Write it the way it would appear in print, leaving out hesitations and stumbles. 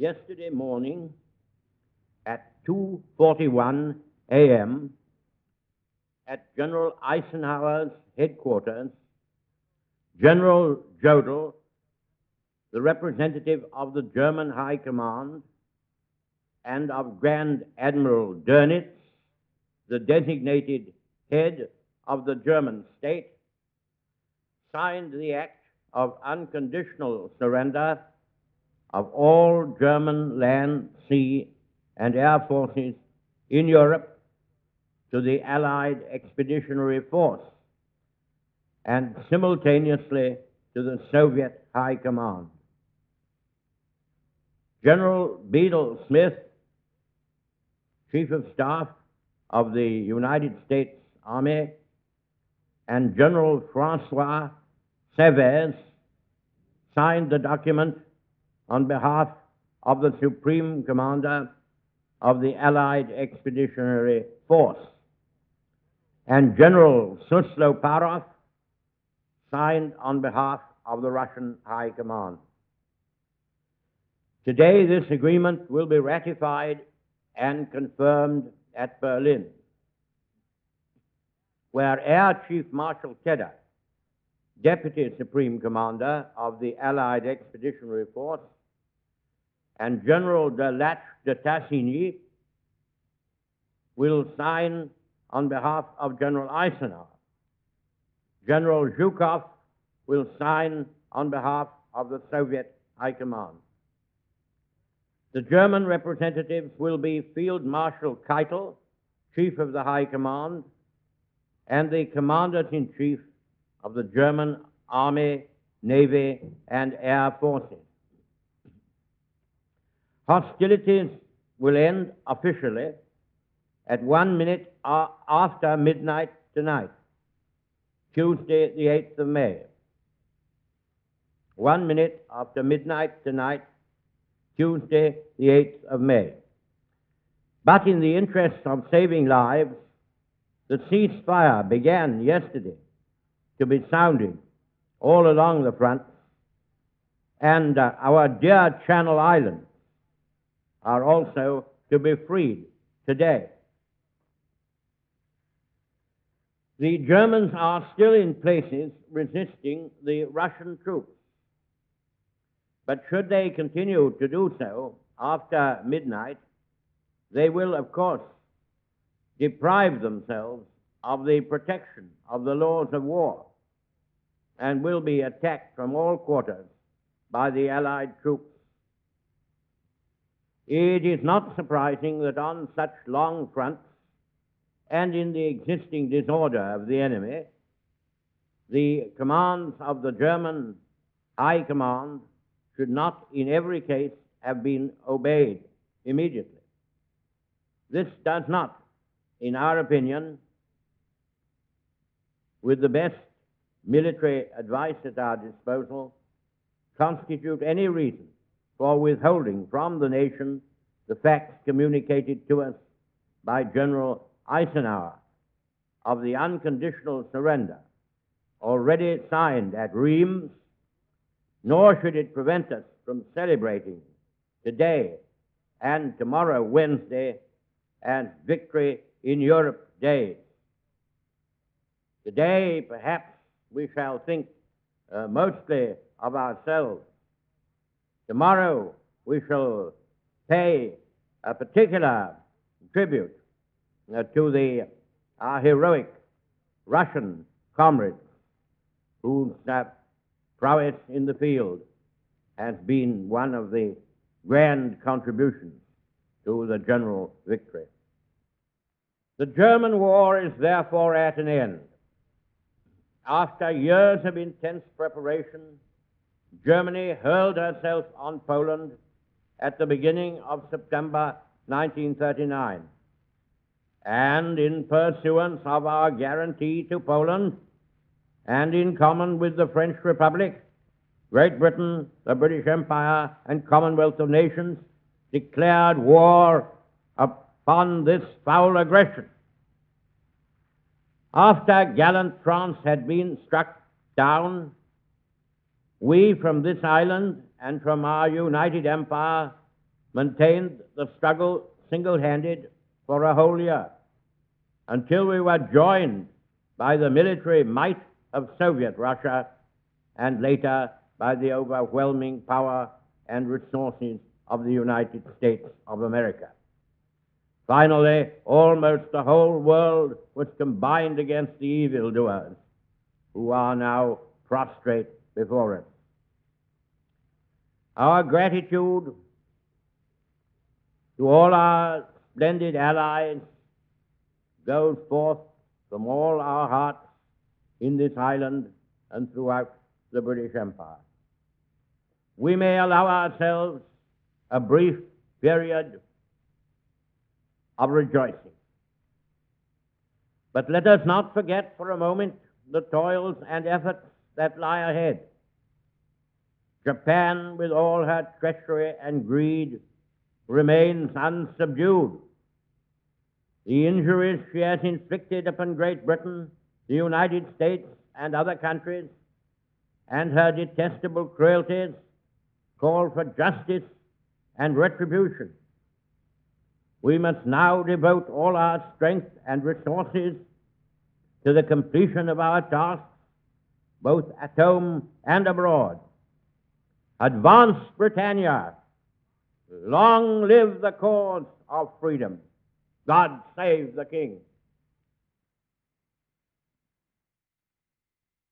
yesterday morning at 2:41 a.m. at General Eisenhower's headquarters, General Jodl, the representative of the German High Command, and of Grand Admiral Dönitz, the designated head of the German state, signed the act of unconditional surrender of all German land, sea, and air forces in Europe to the Allied Expeditionary Force and simultaneously to the Soviet High Command. General Bedell Smith, Chief of Staff of the United States Army, and General Francois Severs signed the document on behalf of the Supreme Commander of the Allied Expeditionary Force, and General Susloparov signed on behalf of the Russian High Command. Today, this agreement will be ratified and confirmed at Berlin, where Air Chief Marshal Tedder, Deputy Supreme Commander of the Allied Expeditionary Force, and General de Lattre de Tassigny will sign on behalf of General Eisenhower. General Zhukov will sign on behalf of the Soviet High Command. The German representatives will be Field Marshal Keitel, Chief of the High Command, and the Commanders-in-Chief of the German Army, Navy, and Air Forces. Hostilities will end officially at 1 minute after midnight tonight, Tuesday, the 8th of May. 1 minute after midnight tonight, Tuesday, the 8th of May. But in the interest of saving lives, the ceasefire began yesterday to be sounded all along the front, and our dear Channel Islands are also to be freed today. The Germans are still in places resisting the Russian troops, but should they continue to do so after midnight, they will, of course, deprive themselves of the protection of the laws of war and will be attacked from all quarters by the Allied troops. It is not surprising that on such long fronts and in the existing disorder of the enemy, the commands of the German High Command should not in every case have been obeyed immediately. This does not, in our opinion, with the best military advice at our disposal, constitute any reason for withholding from the nation the facts communicated to us by General Eisenhower of the unconditional surrender already signed at Reims, nor should it prevent us from celebrating today and tomorrow, Wednesday, as Victory in Europe days. Today, perhaps, we shall think mostly of ourselves. Tomorrow, we shall pay a particular tribute to our heroic Russian comrades whose prowess in the field has been one of the grand contributions to the general victory. The German war is therefore at an end. After years of intense preparation, Germany hurled herself on Poland at the beginning of September 1939. And in pursuance of our guarantee to Poland, and in common with the French Republic, Great Britain, the British Empire, and Commonwealth of Nations declared war upon this foul aggression. After gallant France had been struck down, we from this island and from our united empire maintained the struggle single-handed for a whole year, until we were joined by the military might of Soviet Russia and later by the overwhelming power and resources of the United States of America. Finally, almost the whole world was combined against the evildoers, who are now prostrate before us. Our gratitude to all our splendid allies goes forth from all our hearts in this island and throughout the British Empire. We may allow ourselves a brief period of rejoicing, but let us not forget for a moment the toils and efforts that lie ahead. Japan, with all her treachery and greed, remains unsubdued. The injuries she has inflicted upon Great Britain, the United States, and other countries, and her detestable cruelties call for justice and retribution. We must now devote all our strength and resources to the completion of our tasks, both at home and abroad. Advance, Britannia! Long live the cause of freedom! God save the King!